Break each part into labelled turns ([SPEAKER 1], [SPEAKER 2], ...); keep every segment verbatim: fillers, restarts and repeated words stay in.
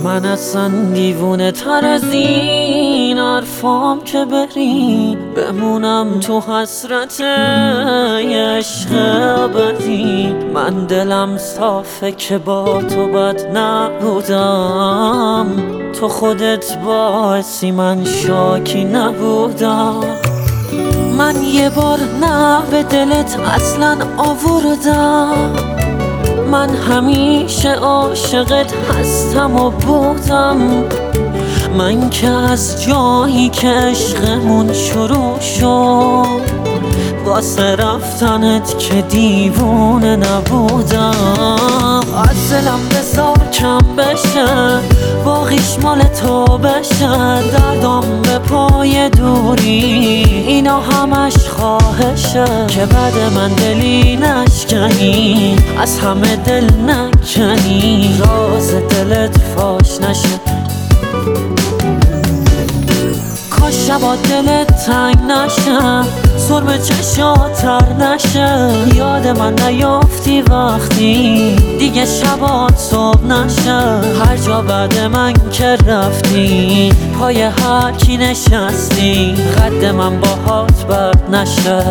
[SPEAKER 1] من اصلا دیوونه تر از این حرفام که بری بمونم تو حسرت عشق ابدی. من دلم صافه که با تو بد نبودم، تو خودت باعثی من شاکی نبودم. من یه بار نه به دلت اصلا آوردم، من همیشه عاشقت هستم و بودم. من که از جایی که عشقمون شروع شد واسه رفتنت که دیوونه نبودم. از دلم بذار کم بشه، باقیش مال تو بشه. دردم به پای دوری اینا همش خواهشه، که بعد من دلی نشکنی، از همه دل نکنی، راز دلت فاش نشه. کاش شبا دلت تنگ نشه، سرم چشات تر نشه. یاد من نیافتی وقتی دیگه شبات صبح نشه. هر جا بعد من که رفتی پای هر کی نشستی، قد من باهات بد نشه.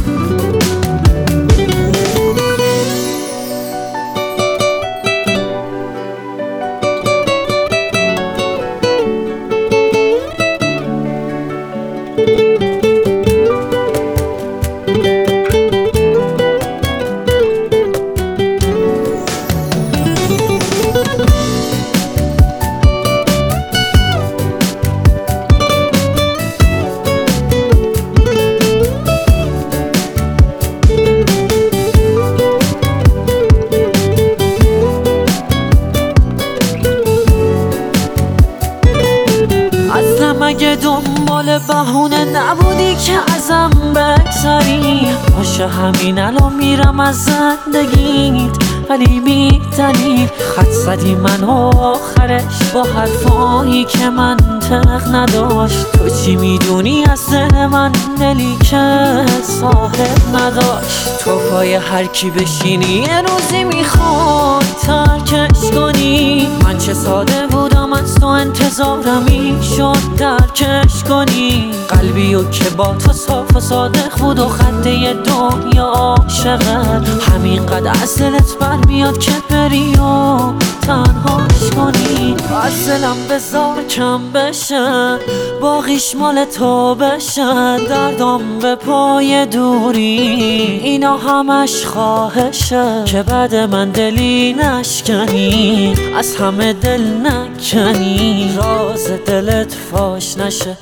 [SPEAKER 1] مگه دنبال بهونه نبودی که ازم بگذری؟ باشه همین الان میرم از زندگیت، ولی میدنی خط زدی منو آخرش با حرفایی که منطق نداشت. تو چی میدونی از دل من، دلی که صاحب نداشت؟ تو پای هر کی بشینی یه روزی میخوای ترکش کنی. من چه ساده بودم از تو انتظارم میشد درکش کنی. قلبی و که با تو صاف و صادق بود و خنده دنیا عاشقت، همینقدر از دلت برمیاد که بری و تنهاش کنی. از دلم بذار کم بشه، باقیش مال تو بشه. دردم به پای دوری اینا همش خواهشه، که بعد من دلی نشکنی، از همه دل نکنی، راز دلت فاش نشه.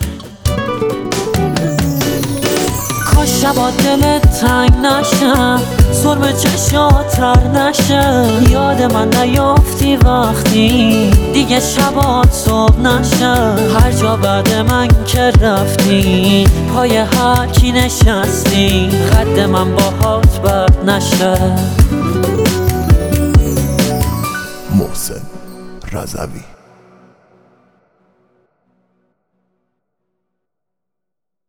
[SPEAKER 1] کاش شبا دلت تنگ نشه، سرم چشات تر نشه. یاد من نیافتی وقتی دیگه شبات صبح نشه. هر جا بعد من که رفتی پای هر کی نشستی، قد من باهات بد نشه.
[SPEAKER 2] محسن رضوی.